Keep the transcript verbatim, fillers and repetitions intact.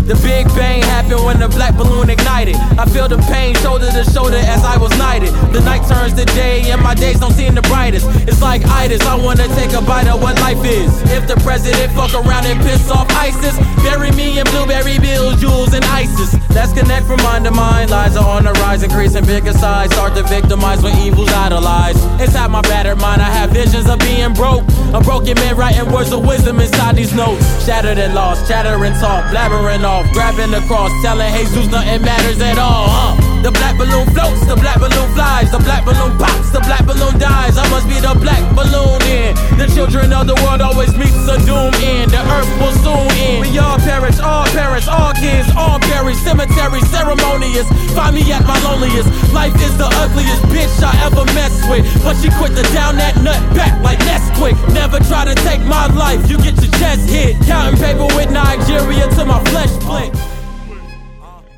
The Big Bang happened when the black balloon ignited. I feel the pain shoulder to shoulder as I was knighted. The night turns to day and my days don't seem the brightest. It's like itis, I wanna take a bite of what life is. If the president fuck around and piss off ISIS, bury me in blueberry bills, jewels, and ISIS. Let's connect from mind to mind. Lies are on the rise, increasing bigger size. Start to victimize when evil's idolized. Inside my battered mind, I have visions of being broke. A broken man writing words of wisdom inside these notes. Shattered and lost, chattering talk, blabbering off, grabbing the cross, telling Jesus nothing matters at all, huh? The black balloon floats, the black balloon flies, the black balloon pops, the black balloon dies. I must be the black balloon in. The children of the world always meets a doom end. The earth will soon end. We all perish, all parents, all kids, all buried. Cemetery ceremonious, find me at my loneliest. Life is the ugliest bitch I ever messed with, but she quit to down that nut back like Nesquik. Never try to take my life, you